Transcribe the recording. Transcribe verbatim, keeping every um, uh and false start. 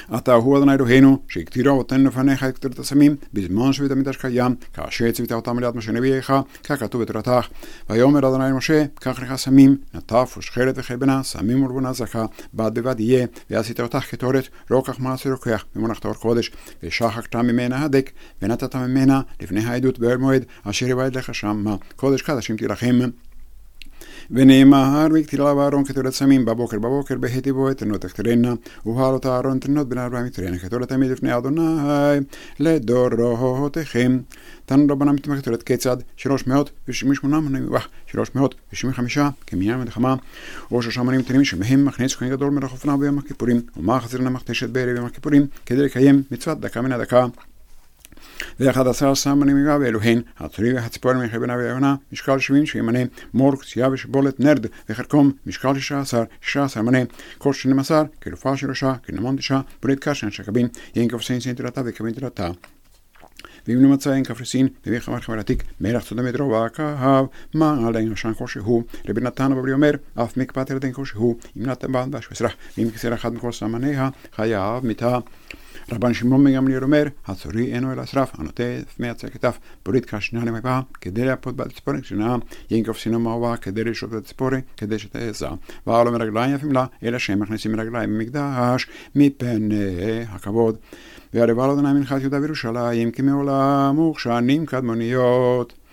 אתה הוא אדוני אלוהינו, שהקטירה אותנו לפניך את קטירת הסמים, בזמן שבית המקדש קיים, כאשר ציווית אותם על יד משה נביאך, ככתוב בתורתך. ויאמר אדוני אל משה, קח לך סמים, נטף ושחרת וחלבנה, סמים ולבונה זכה, בד בבד יהיה, ועשית אותך כתורת, רוקח מעשה רוקח, ומונחת אור קודש, ושחקת ממנה הדק, ונתת ממנה לפני העדות באוהל מועד, אשר יבעד לך שמה, קודש קדשים תלכם. ונאמר והקטיר עליו אהרון כתורת סמים בבוקר בבוקר בהתי בו את תרנות תכתרנה ובהעלות אהרון תרנות בן ארבעים תרנה כתורת תמיד לפני אדוני לדורותיכם. תנו רבנן מתמח כתורת כיצד שלוש מאות ושמונים ושמונה מונים ווח שלוש מאות ושמונים וחמישה כמניין מלחמה או שלושה מונים תנים שמהם מכניס כהן גדול מרחופנה ביום הכיפורים ומה חזרנה מכתשת בערב יום הכיפורים כדי לקיים מצוות דקה מן הדקה. ואחד עשר סמנים מגע ואלוהן, הצורי והציפור מחבנה ויונה, משקל שבעים שימנה, מור, קצייה ושבולת, נרד וחרקום, משקל שישה עשר, שישה עשר מנה, כל שנים עשר, כלופה של ראשה, כנמון תשע, ברית קשן שקבין, ינקף סין סין תלתה וקבין תלתה. ואם נמצא אין כפרסין, וביך אמר חמר עתיק, מלך צודה מדרו והקהב, מה עלינו שן כל שהוא, רבי נתן בבלי אומר, אף מקפת ילדין כל שהוא, אם נתן בעד באש וסרח, ואם כסר אחד מכל סמניה, חייב מיתה. רבן שמעון בן גמליאל אומר, הצורי אינו אלא שרף, הנוטף מעצר כתף, ברית קשנה למקבה, כדי להפות בת ציפורי כשנה, ינקוף סינו מהווה, כדי לשרות בת ציפורי, כדי שתעזה. ועלו מרגליים יפים לה, אלא שהם מכניסים מרגליים במקדש, מפני הכבוד. והרבה לו דנאי מנחת יהודה וירושלים, כמעולם וכשנים קדמוניות.